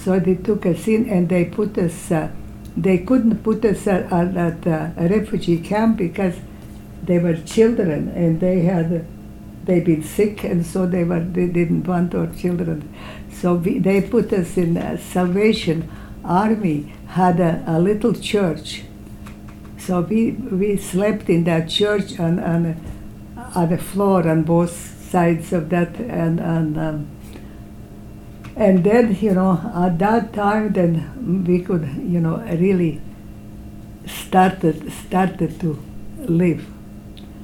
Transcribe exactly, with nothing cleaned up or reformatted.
So they took us in and they put us, uh, they couldn't put us at, at uh, a refugee camp because they were children and they had, they'd been sick, and so they were, they didn't want our children. So we, they put us in uh, Salvation Army, had a, a little church. So we, we slept in that church on, on, on the floor on both sides of that, and, and um, and then, you know, at that time, then we could, you know, really started started to live.